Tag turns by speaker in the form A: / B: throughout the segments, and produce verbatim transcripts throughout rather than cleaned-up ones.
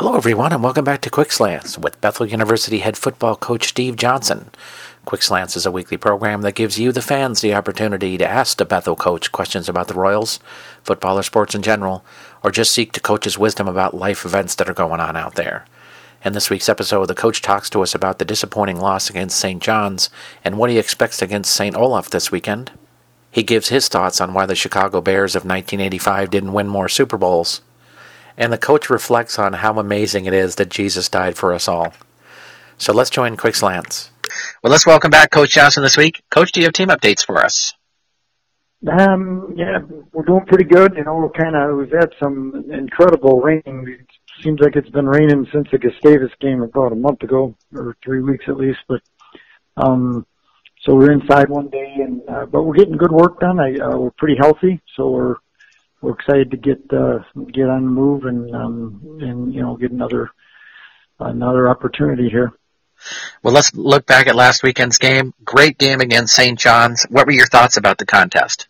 A: Hello, everyone, and welcome back to Quick Slants with Bethel University head football coach Steve Johnson. Quick Slants is a weekly program that gives you, the fans, the opportunity to ask the Bethel coach questions about the Royals, football or sports in general, or just seek to coach's wisdom about life events that are going on out there. In this week's episode, the coach talks to us about the disappointing loss against Saint John's and what he expects against Saint Olaf this weekend. He gives his thoughts on why the Chicago Bears of nineteen eighty-five didn't win more Super Bowls. And the coach reflects on how amazing it is that Jesus died for us all. So let's join Quick Slants. Well, let's welcome back Coach Johnson this week. Coach, do you have team updates for us?
B: Um, yeah, we're doing pretty good. You know, we're kind of, we've had some incredible rain. It seems like it's been raining since the Gustavus game about a month ago, or three weeks at least. But, um, so we're inside one day, and uh, but we're getting good work done. I, uh, we're pretty healthy, so we're we're excited to get uh, get on the move and um, and you know get another another opportunity here.
A: Well, let's look back at last weekend's game. Great game against Saint John's. What were your thoughts about the contest?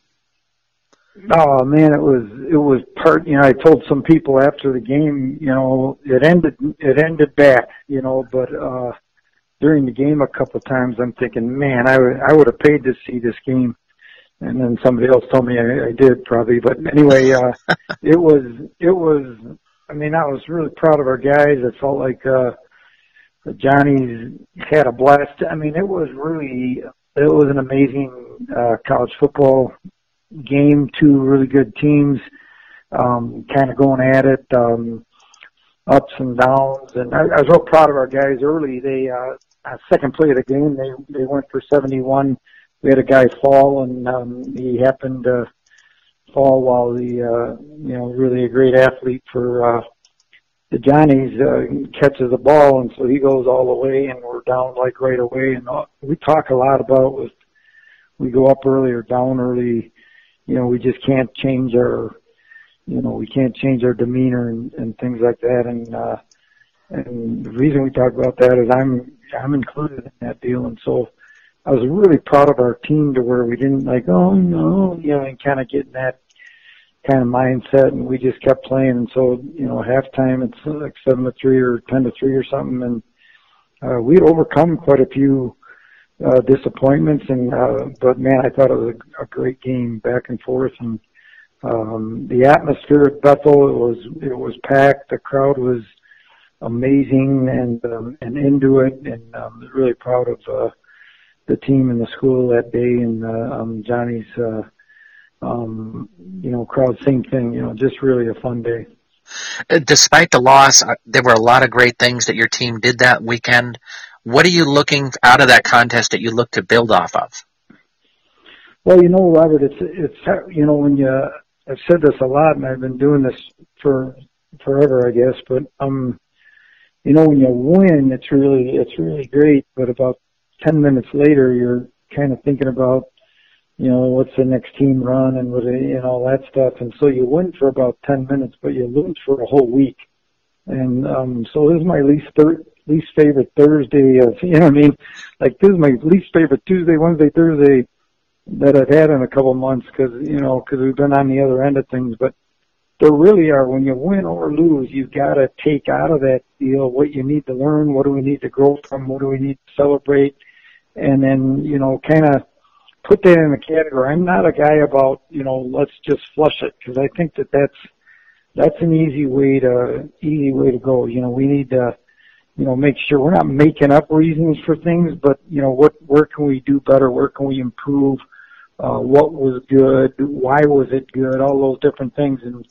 B: Oh man, it was it was part. You know, I told some people after the game, you know, it ended it ended bad, you know, but uh, during the game a couple of times, I'm thinking, man, I would I would have paid to see this game. And then somebody else told me I, I did probably, but anyway, uh, it was, it was, I mean, I was really proud of our guys. It felt like, uh, the Johnnies had a blast. I mean, it was really, it was an amazing, uh, college football game. Two really good teams, um, kind of going at it, um, ups and downs. And I, I was real proud of our guys early. They, uh, uh second play of the game, they, they went for seventy-one. We had a guy fall, and um, he happened to fall while the, uh, you know, really a great athlete for uh, the Johnnies uh, catches the ball, and so he goes all the way, and we're down like right away. And uh, we talk a lot about with we go up early or down early, you know, we just can't change our, you know, we can't change our demeanor and, and things like that. And uh, and the reason we talk about that is I'm I'm included in that deal, and so. I was really proud of our team to where we didn't like, oh no, you know, and kind of get in that kind of mindset, and we just kept playing. And so, you know, halftime it's like seven to three or ten to three or something, and uh, we'd overcome quite a few uh, disappointments. And uh, but man, I thought it was a, a great game, back and forth, and um, the atmosphere at Bethel it was it was packed. The crowd was amazing and um, and into it, and um, really proud of. Uh, the team and the school that day, and uh, um, Johnny's, uh, um, you know, crowd, same thing, you know, just really a fun day.
A: Despite the loss, there were a lot of great things that your team did that weekend. What are you looking out of that contest that you look to build off of?
B: Well, you know, Robert, it's, it's, you know, when you, I've said this a lot, and I've been doing this for forever, I guess, but, um, you know, when you win, it's really, it's really great, but about ten minutes later, you're kind of thinking about, you know, what's the next team run and what, you know, all that stuff. And so you win for about ten minutes, but you lose for a whole week. And, um, so this is my least thir- least favorite Thursday of, you know what I mean? Like this is my least favorite Tuesday, Wednesday, Thursday that I've had in a couple of months because, you know, because we've been on the other end of things. But there really are, when you win or lose, you've got to take out of that deal what you need to learn, what do we need to grow from, what do we need to celebrate. And then, you know, kind of put that in a category. I'm not a guy about, you know, let's just flush it, because I think that that's, that's an easy way to, easy way to go. You know, we need to, you know, make sure we're not making up reasons for things, but, you know, what, where can we do better? Where can we improve? Uh, what was good? Why was it good? All those different things. And,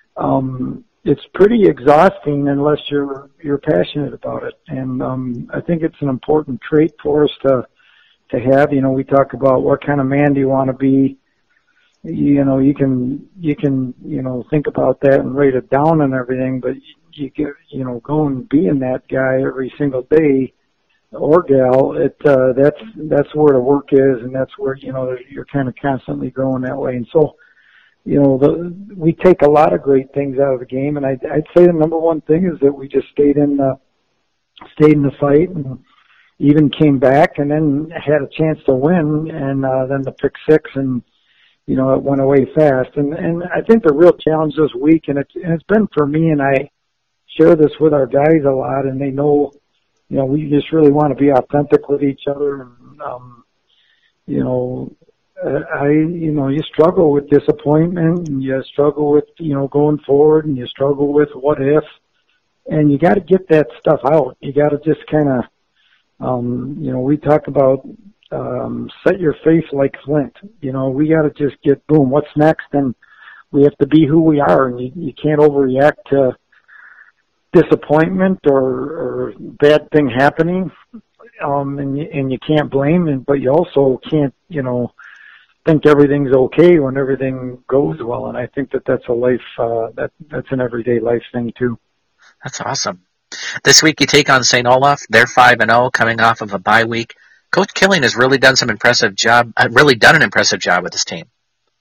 B: um, it's pretty exhausting unless you're, you're passionate about it. And, um, I think it's an important trait for us to, to have. You know, we talk about what kind of man do you want to be. You know, you can, you can, you know, think about that and write it down and everything, but you get, you know, go and being that guy every single day or gal, it, uh, that's, that's where the work is, and that's where, you know, you're kind of constantly growing that way. And so, you know, the, we take a lot of great things out of the game, and I, I'd say the number one thing is that we just stayed in the, stayed in the fight and even came back and then had a chance to win, and uh, then the pick six, and you know, it went away fast. And and I think the real challenge this week, and it's and it's been for me, and I share this with our guys a lot, and they know, you know, we just really want to be authentic with each other. And, um, you know, I, you know, you struggle with disappointment, and you struggle with, you know, going forward, and you struggle with what if, and you got to get that stuff out. You got to just kind of, um, you know, we talk about um, set your face like flint. You know, we got to just get, boom, what's next? And we have to be who we are, and you, you can't overreact to disappointment or, or bad thing happening. Um, and you, and you can't blame, and but you also can't, you know, think everything's okay when everything goes well. And I think that that's a life, uh, that that's an everyday life thing too.
A: That's awesome. This week you take on Saint Olaf. They're five and zero, coming off of a bye week. Coach Killing has really done some impressive job. Uh, really done an impressive job with this team.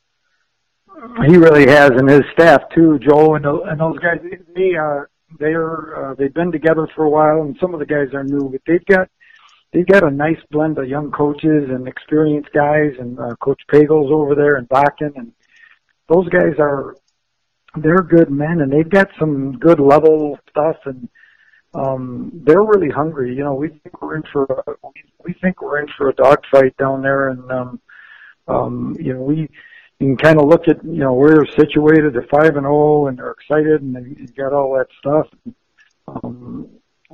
B: He really has, and his staff too, Joe, and, and those guys. They are they're uh, they've been together for a while, and some of the guys are new, but they've got they've got a nice blend of young coaches and experienced guys, and uh, Coach Pagel's over there and Bakken, and those guys are they're good men, and they've got some good level stuff, and um, they're really hungry. You know, we think we're in for a, we think we're in for a dogfight down there, and um, um, you know we. You can kind of look at, you know, where they're situated. They're five and zero, and they're excited, and they've got all that stuff. Um,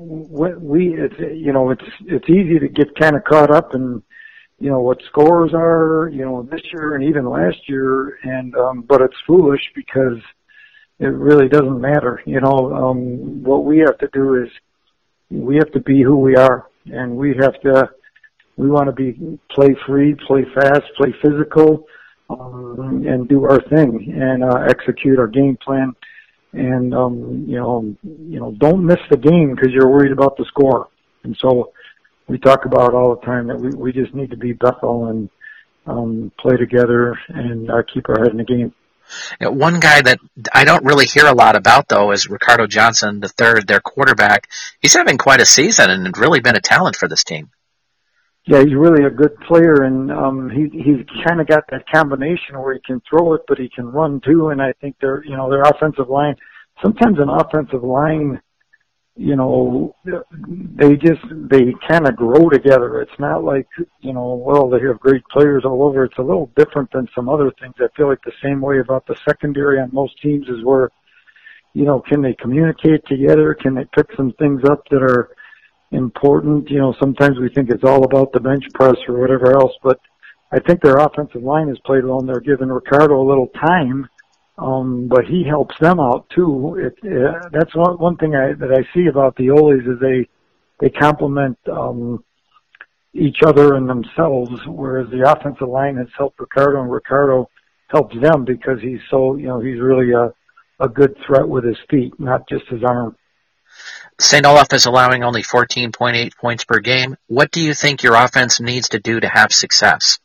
B: we, it's, you know, it's it's easy to get kind of caught up in, you know, what scores are, you know, this year and even last year, and um, but it's foolish because it really doesn't matter. You know, um, what we have to do is we have to be who we are, and we have to. We want to be play free, play fast, play physical. Um, and do our thing and uh, execute our game plan, and um, you know, you know, don't miss the game because you're worried about the score. And so we talk about all the time that we, we just need to be Bethel and um, play together and uh, keep our head in the game.
A: You know, one guy that I don't really hear a lot about though is Ricardo Johnson the third, their quarterback. He's having quite a season and really been a talent for this team.
B: Yeah, he's really a good player, and um, he he's kind of got that combination where he can throw it, but he can run too. And I think their you know their offensive line. Sometimes an offensive line, you know, they just they kind of grow together. It's not like you know, well, they have great players all over. It's a little different than some other things. I feel like the same way about the secondary on most teams is where, you know, can they communicate together? Can they pick some things up that are important? You know, sometimes we think it's all about the bench press or whatever else, but I think their offensive line has played well, and they're giving Ricardo a little time, um, but he helps them out too. It, uh, that's one, one thing I, that I see about the Oles is they they complement um, each other and themselves, whereas the offensive line has helped Ricardo, and Ricardo helps them because he's so, you know, he's really a, a good threat with his feet, not just his arm.
A: Saint Olaf is allowing only fourteen point eight points per game. What do you think your offense needs to do to have success?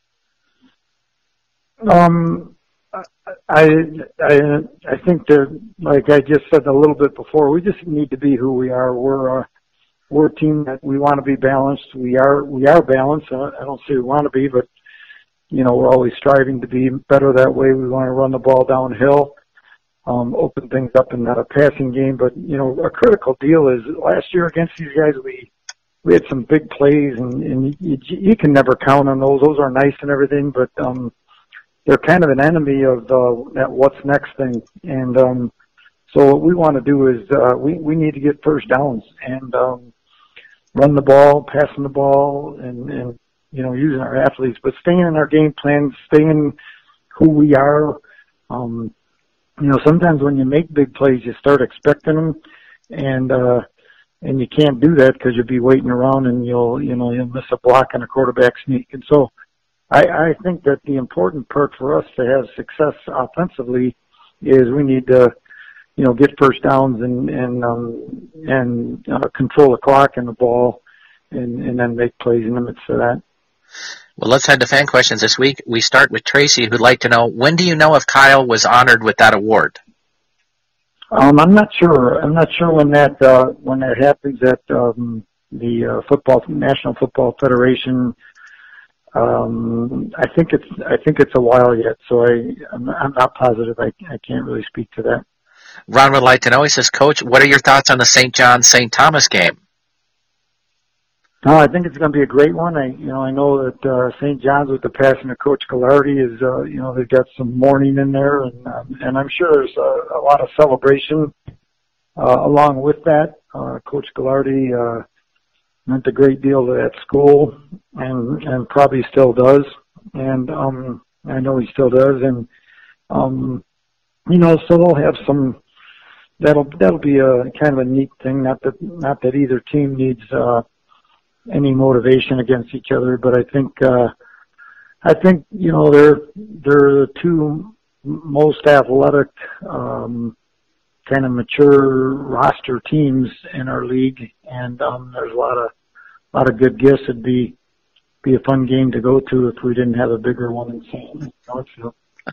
B: Um, I, I, I think that, like I just said a little bit before, we just need to be who we are. We're a, we're a team that we want to be balanced. We are, we are balanced. I don't say we want to be, but, you know, we're always striving to be better that way. We want to run the ball downhill. Um, open things up in not a passing game, but you know, a critical deal is last year against these guys, we we had some big plays, and, and you, you can never count on those. Those are nice and everything, but um, they're kind of an enemy of uh, that what's next thing. And um, so what we want to do is uh, we we need to get first downs and um, run the ball, passing the ball, and, and you know, using our athletes, but staying in our game plan, staying who we are. Um, You know, sometimes when you make big plays, you start expecting them, and uh, and you can't do that because you'll be waiting around, and you'll you know you'll miss a block and a quarterback sneak. And so, I, I think that the important part for us to have success offensively is we need to, you know, get first downs and and um, and uh, control the clock and the ball, and and then make plays in the midst of that.
A: Well, let's head to fan questions this week. We start with Tracy, who'd like to know, when do you know if Kyle was honored with that award?
B: Um, I'm not sure. I'm not sure when that uh, when that happens at um, the uh, football National Football Federation. Um, I think it's I think it's a while yet, so I I'm, I'm not positive. I I can't really speak to that.
A: Ron would like to know, he says, Coach, what are your thoughts on the Saint John's Saint Thomas game?
B: No, I think it's going to be a great one. I, you know, I know that uh, Saint John's with the passing of Coach Gallardi is, uh, you know, they've got some mourning in there, and um, and I'm sure there's a, a lot of celebration uh, along with that. Uh, Coach Gallardi uh, meant a great deal to that school, and and probably still does, and um, I know he still does, and um, you know, so they'll have some. That'll that'll be a kind of a neat thing. Not that not that either team needs. Uh, any motivation against each other, but I think, uh, I think, you know, they're, they're the two most athletic, um, kind of mature roster teams in our league. And, um, there's a lot of, a lot of good gifts. It'd be, be a fun game to go to if we didn't have a bigger one in Saint Northfield.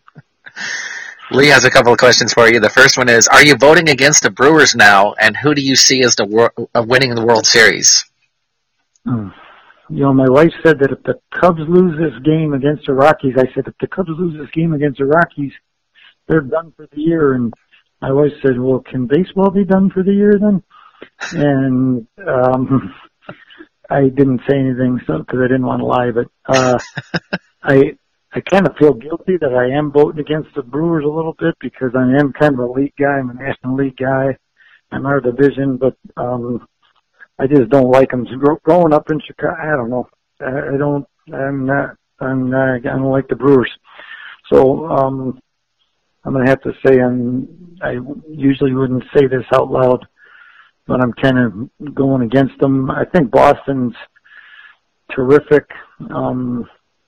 A: Lee has a couple of questions for you. The first one is, are you voting against the Brewers now, and who do you see as the wor- uh, winning the World Series?
B: You know, my wife said that if the Cubs lose this game against the Rockies, I said, if the Cubs lose this game against the Rockies, they're done for the year. And my wife said, well, can baseball be done for the year then? And um, I didn't say anything so because I didn't want to lie, but uh, I I kind of feel guilty that I am voting against the Brewers a little bit because I am kind of a league guy. I'm a National League guy. I'm our division, but um, I just don't like them. Growing up in Chicago, I don't know. I, I don't. I'm not. I'm not. I don't like the Brewers. So um, I'm gonna have to say I'm. I usually wouldn't say this out loud, but I'm kind of going against them. I think Boston's terrific. Um,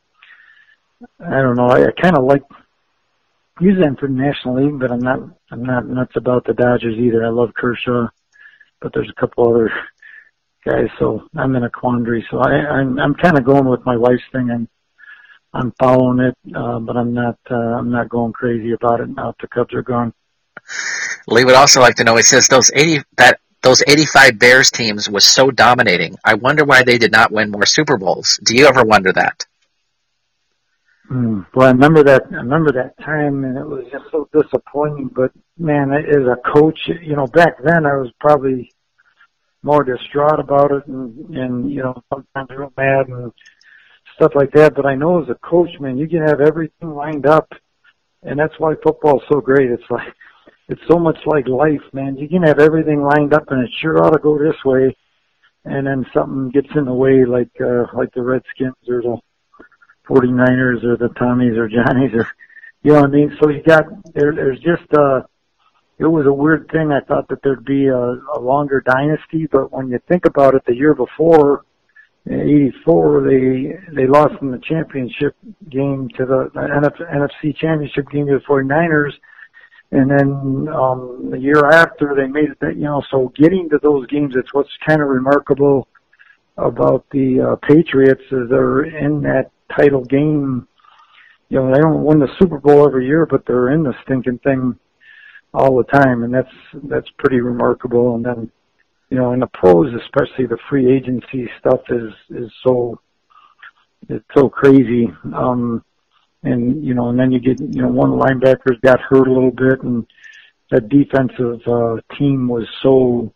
B: I don't know. I, I kind of like. Usually I'm for the National League, but I'm not. I'm not nuts about the Dodgers either. I love Kershaw, but there's a couple other guys, so I'm in a quandary. So I, I'm I'm kind of going with my wife's thing, and I'm following it, uh, but I'm not uh, I'm not going crazy about it now. If the Cubs are gone.
A: Lee would also like to know. It says those eighty that those eighty-five Bears teams was so dominating. I wonder why they did not win more Super Bowls. Do you ever wonder that?
B: Mm, well, I remember that. I remember that time, and it was just so disappointing. But man, as a coach, you know, back then I was probably more distraught about it, and, and you know, sometimes real mad and stuff like that. But I know as a coach, man, you can have everything lined up, and that's why football is so great. It's like it's so much like life, man. You can have everything lined up, and it sure ought to go this way, and then something gets in the way, like uh, like the Redskins or the forty-niners or the Tommies or Johnnies, or you know what I mean. So you got there. There's just uh it was a weird thing. I thought that there'd be a, a longer dynasty, but when you think about it, the year before, in eighty-four, they they lost in the championship game to the N F C championship game to the forty-niners, and then um, the year after they made it. That, you know, so getting to those games, it's what's kind of remarkable about the uh, Patriots is they're in that title game. You know, they don't win the Super Bowl every year, but they're in the stinking thing all the time, and that's that's pretty remarkable. And then, you know, in the pros, especially the free agency stuff is is so it's so crazy. Um, and you know, and then you get you know one of the linebackers got hurt a little bit, and that defensive uh, team was so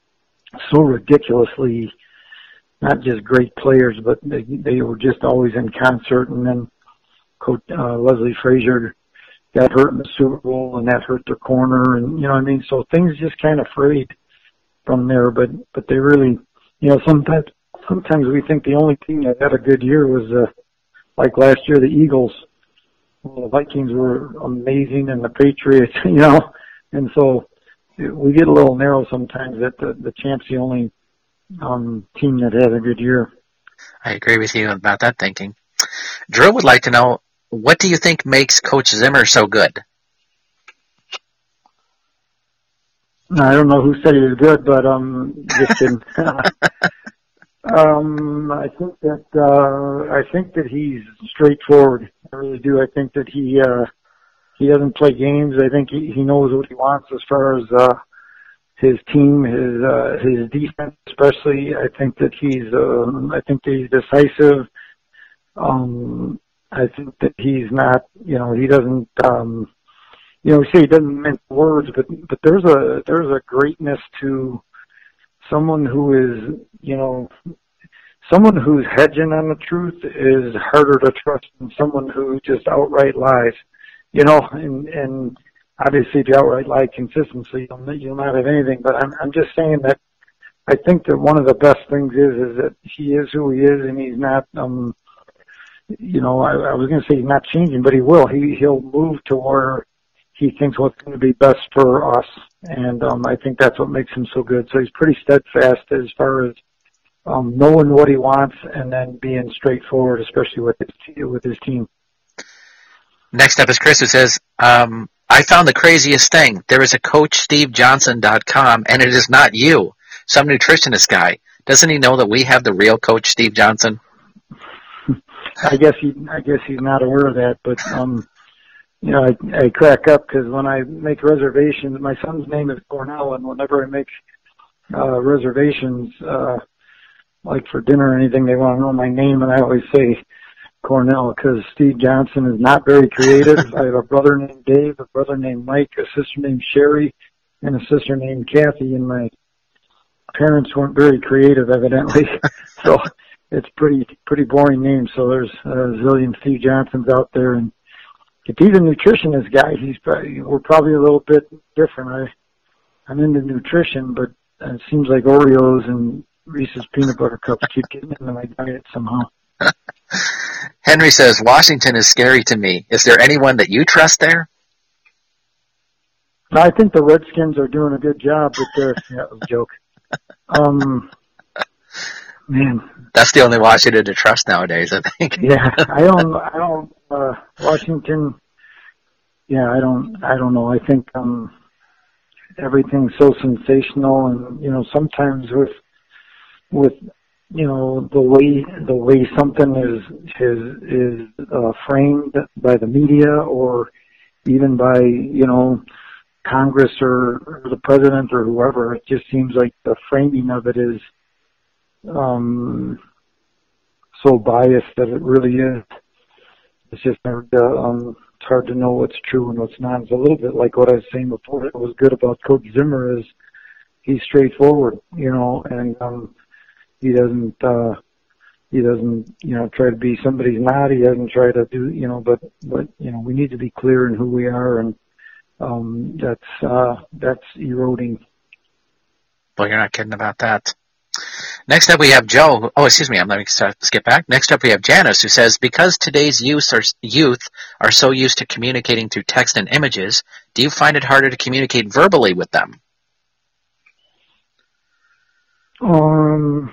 B: so ridiculously not just great players, but they they were just always in concert. And then Coach uh, Leslie Frazier got hurt in the Super Bowl, and that hurt their corner, and you know what I mean. So things just kind of frayed from there. But but they really, you know, sometimes sometimes we think the only team that had a good year was uh, like last year, the Eagles. Well, the Vikings were amazing, and the Patriots, you know, and so we get a little narrow sometimes that the the champ's the only um, team that had a good year.
A: I agree with you about that thinking. Drew would like to know, what do you think makes Coach Zimmer so good?
B: I don't know who said he was good, but um, just kidding. um, I think that uh, I think that he's straightforward. I really do. I think that he uh, he doesn't play games. I think he, he knows what he wants as far as uh, his team, his uh, his defense, especially. I think that he's uh, I think that he's decisive. Um, I think that he's not, you know, he doesn't, um, you know, we say he doesn't mince words, but but there's a there's a greatness to someone who is, you know, someone who's hedging on the truth is harder to trust than someone who just outright lies, you know, and and obviously if you outright lie consistently, you'll you'll not have anything. But I'm I'm just saying that I think that one of the best things is is that he is who he is, and he's not, um, you know, I, I was going to say he's not changing, but he will. He he'll move to where he thinks what's going to be best for us, and um, I think that's what makes him so good. So he's pretty steadfast as far as um, knowing what he wants and then being straightforward, especially with his with his team.
A: Next up is Chris, who says, um, I found the craziest thing. There is a Coach Steve Johnson dot com, and it is not you, some nutritionist guy. Doesn't he know that we have the real Coach Steve Johnson?
B: I guess he I guess he's not aware of that, but um. You know, I, I crack up because when I make reservations, my son's name is Cornell, and whenever I make uh, reservations, uh, like for dinner or anything, they want to know my name, and I always say Cornell because Steve Johnson is not very creative. I have a brother named Dave, a brother named Mike, a sister named Sherry, and a sister named Kathy, and my parents weren't very creative, evidently. So it's pretty pretty boring name. So there's a zillion Steve Johnsons out there, and if he's a nutritionist guy, he's probably, we're probably a little bit different. I, I'm into nutrition, but it seems like Oreos and Reese's peanut butter cups keep getting into my diet somehow.
A: Henry says, Washington is scary to me. Is there anyone that you trust there?
B: I think the Redskins are doing a good job with their, yeah, that was a joke. Um, man.
A: That's the only Washington to trust nowadays, I think.
B: Yeah, I don't, I don't, uh, Washington, yeah, I don't, I don't know. I think, um, everything's so sensational, and, you know, sometimes with, with, you know, the way, the way something is, is, is, uh, framed by the media or even by, you know, Congress or, or the president or whoever, it just seems like the framing of it is, um, so biased that it really is. It's just hard to, um, it's hard to know what's true and what's not. It's a little bit like what I was saying before. What was good about Coach Zimmer is he's straightforward, you know, and um, he doesn't, uh, he doesn't, you know, try to be somebody he's not. He doesn't try to do, you know, but, but, you know, we need to be clear in who we are, and um, that's, uh, that's eroding.
A: Well, you're not kidding about that. Next up, we have Joe. Oh, excuse me. I'm let me skip back. Next up, we have Janice, who says, because today's youth are, youth are so used to communicating through text and images, do you find it harder to communicate verbally with them?
B: Um,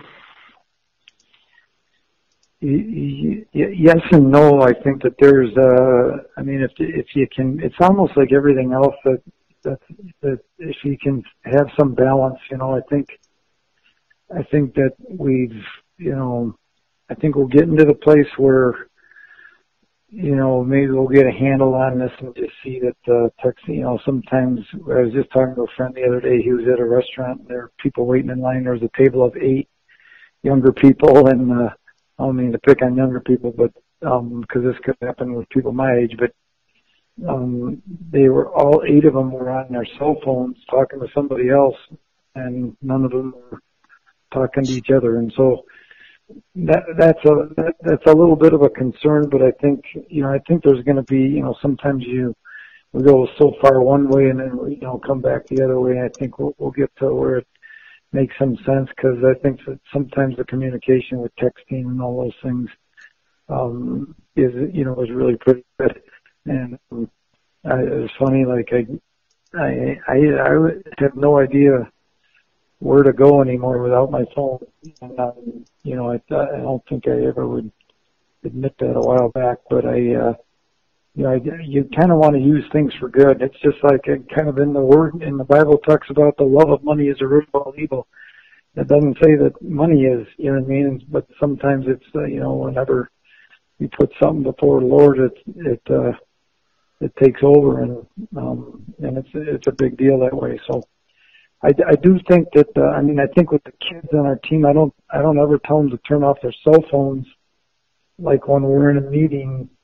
B: y- y- yes and no. I think that there's, uh, I mean, if if you can, it's almost like everything else that that that if you can have some balance, you know, I think. I think that we've, you know, I think we'll get into the place where, you know, maybe we'll get a handle on this and just see that the text, you know, sometimes I was just talking to a friend the other day. He was at a restaurant and there were people waiting in line. There was a table of eight younger people, and uh, I don't mean to pick on younger people, but um, because this could happen with people my age, but um, they were all eight of them were on their cell phones talking to somebody else, and none of them were talking to each other. And so that that's a that, that's a little bit of a concern, but I think, you know, I think there's going to be, you know, sometimes you we go so far one way and then, you know, come back the other way. I think we'll, we'll get to where it makes some sense, because I think that sometimes the communication with texting and all those things um is, you know, is really pretty good. And um, I, it's funny, like I I I I have no idea where to go anymore without my phone. And, um, you know, I, I don't think I ever would admit that a while back, but I, uh, you know, I, you kind of want to use things for good. It's just like it kind of in the word, in the Bible talks about the love of money is a root of all evil. It doesn't say that money is, you know what I mean? But sometimes it's, uh, you know, whenever you put something before the Lord, it, it, uh, it takes over, and, um, and it's, it's a big deal that way. So, I, I do think that, uh, I mean, I think with the kids on our team, I don't, I don't ever tell them to turn off their cell phones. Like when we're in a meeting,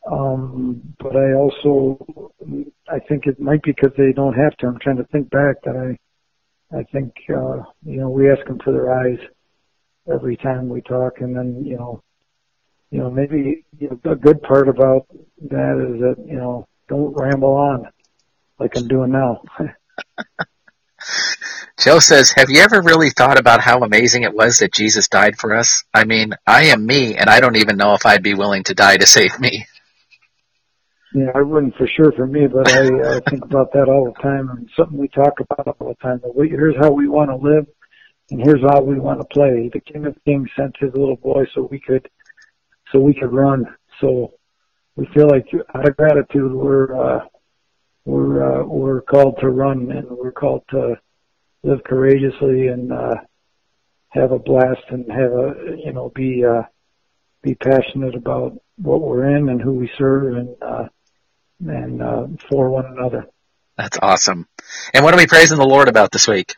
B: Um, but I also, I think it might be because they don't have to. I'm trying to think back that I, I think, uh, you know, we ask them for their eyes every time we talk, and then, you know, you know, maybe you know, a good part about that is that, you know, don't ramble on like I'm doing now.
C: Joe says, have you ever really thought about how amazing it was that Jesus died for us? I mean, I am me, and I don't even know if I'd be willing to die to save me.
B: Yeah, I wouldn't for sure for me, but I, I think about that all the time, and something we talk about all the time. That we, here's how we want to live, and here's how we want to play. The King of Kings sent his little boy so we could, so we could run. So we feel like out of gratitude, we're uh, we're uh, we're called to run, and we're called to live courageously and uh, have a blast, and have a you know be uh, be passionate about what we're in and who we serve, and uh, and uh, for one another.
C: That's awesome. And what are we praising the Lord about this week?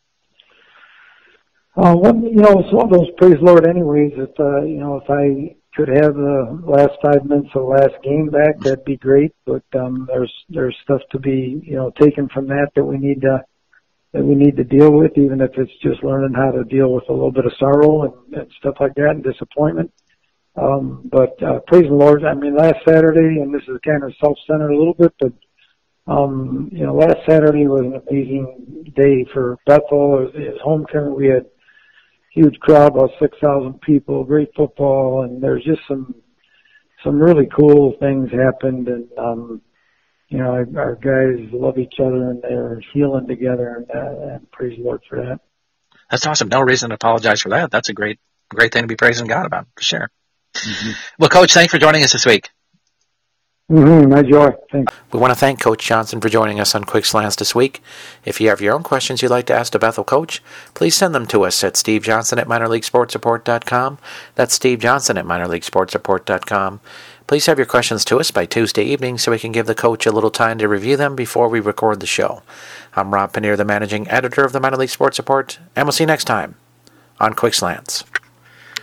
B: Uh, one, you know, it's one of those praise Lord anyways. If, uh, you know, if I could have the last five minutes of the last game back, that'd be great. But, um, there's, there's stuff to be, you know, taken from that that we need to, that we need to deal with, even if it's just learning how to deal with a little bit of sorrow and, and stuff like that and disappointment. Um, but, uh, praise the Lord. I mean, last Saturday, and this is kind of self-centered a little bit, but, um, you know, last Saturday was an amazing day for Bethel. It was, it was homecoming. We had huge crowd, about six thousand people, great football, and there's just some, some really cool things happened. And, um, you know, our, our guys love each other and they're healing together, and, uh, and praise the Lord for that.
C: That's awesome. No reason to apologize for that. That's a great, great thing to be praising God about, for sure. Mm-hmm. Well, Coach, thanks for joining us this week.
B: Mm-hmm. My joy. Thanks.
A: We want to thank Coach Johnson for joining us on Quick Slants this week. If you have your own questions you'd like to ask the Bethel coach, please send them to us at Steve Johnson at minor league sports report dot com. That's Steve Johnson at minor league sports report dot com. Please have your questions to us by Tuesday evening so we can give the coach a little time to review them before we record the show. I'm Rob Paneer, the managing editor of the Minor League Sports Report, and we'll see you next time on Quick Slants.